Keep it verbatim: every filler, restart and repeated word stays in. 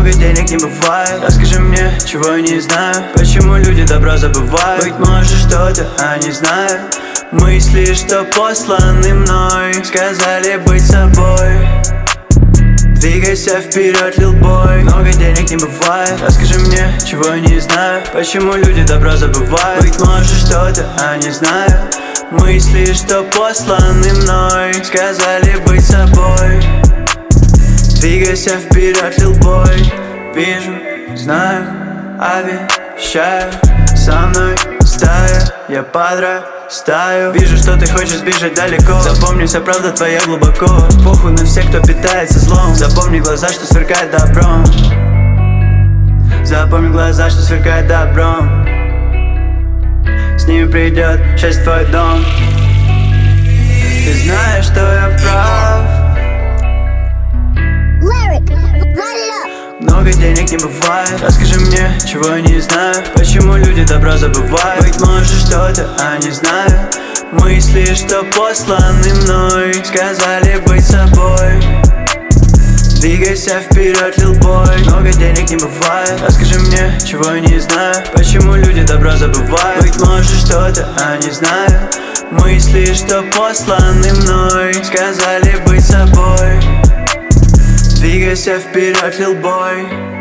много денег не бывает. Расскажи мне, чего я не знаю. Почему люди добро забывают? Быть может что-то, а не знаю. Мысли, что посланы мной, сказали быть собой. Двигайся вперед, лил бой. Много денег не бывает. Расскажи мне, чего я не знаю. Почему люди добро забывают? Быть может что-то, а не знаю. Мысли, что посланы мной, сказали быть собой. Двигайся вперед, лил бой. Вижу, знаю, обещаю. Со мной стая, я подрастаю. Вижу, что ты хочешь сбежать далеко. Запомни, вся правда твоя глубоко. Похуй на всех, кто питается злом. Запомни глаза, что сверкает добром. Запомни глаза, что сверкает добром. С ними придет счастье в твой дом. Ты знаешь, что я прав. Много денег не бывает. Расскажи мне, чего я не знаю. Почему люди добро забывают? Быть может что-то, а не знаю. Мысли, что посланы мной, сказали быть собой. Двигайся вперед, лил бой. Много денег не бывает. Расскажи мне, чего я не знаю. Почему люди добро забывают? Быть может что-то, а не знаю. Мысли, что посланы мной, сказали быть собой. Двигайся вперед, лил бой.